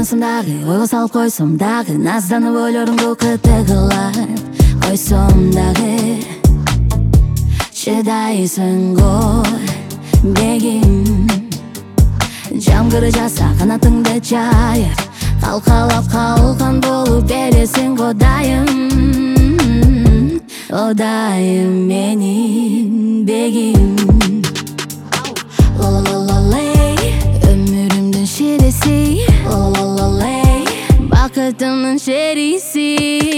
Тарасымдағы ойға салып қойсам дағы, назданып ойларымды қытығылап қойсам дағы. Шыдайсың ғой бегім, жаңбыр жаса қанатыңды жайып, қалқалап қалқан болып бересің ғодайым. Одайым менің бегім. Ла-ла-ла-ла-лей, өмірімдің шересі. Ла-ла-ла-лей, бақытымның шересі.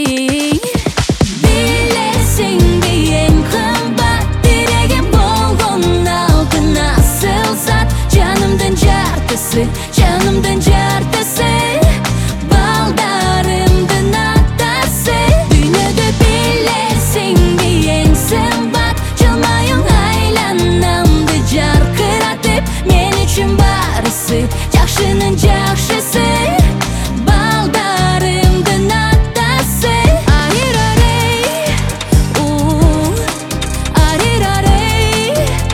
Білесің бе ең қымбат дерегім болған алтын асыл зат, жанымдың жартысы, жанымдың жартысы, балдарымдың атасы. Дүниеде білесің бе ең сымбат, жылмайың айланамды жарқыратып, мен үшін барысы, жақшының жақшысы, балдарымдың атасы. Арирарей, арирарей,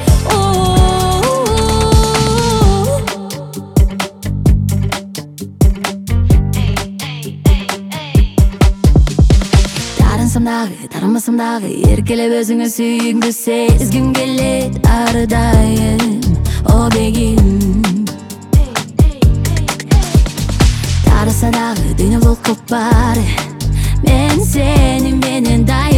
Тарынсамдағы, тарымасамдағы, еркелеп өзіңі сүйгіңді сезгім келеді әрдайым, о бегім. Тарасадағы дүние бұл көкпары, мен сені менен дайым.